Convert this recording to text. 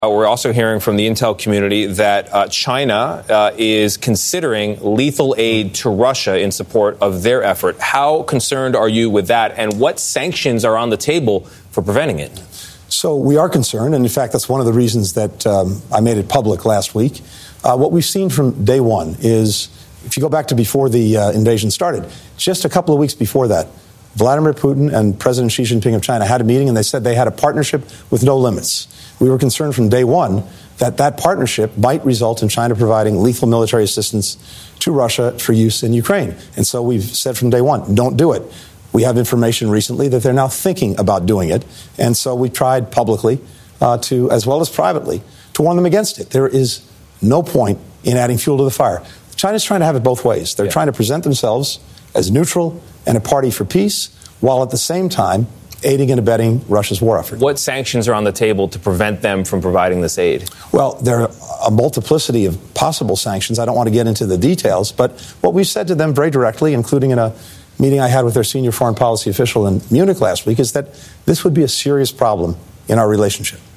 We're also hearing from the intel community that China is considering lethal aid to Russia in support of their effort. How concerned are you with that, and what sanctions are on the table for preventing it? So we are concerned, and in fact, that's one of the reasons that I made it public last week. What we've seen from day one is, if you go back to before the invasion started, just a couple of weeks before that, Vladimir Putin and President Xi Jinping of China had a meeting, and they said they had a partnership with no limits. We were concerned from day one that that partnership might result in China providing lethal military assistance to Russia for use in Ukraine. And so we've said from day one, don't do it. We have information recently that they're now thinking about doing it. And so we tried publicly, as well as privately, to warn them against it. There is no point in adding fuel to the fire. China's trying to have it both ways. They're trying to present themselves as neutral and a party for peace, while at the same time aiding and abetting Russia's war effort. What sanctions are on the table to prevent them from providing this aid? Well, there are a multiplicity of possible sanctions. I don't want to get into the details, but what we've said to them very directly, including in a meeting I had with their senior foreign policy official in Munich last week, is that this would be a serious problem in our relationship.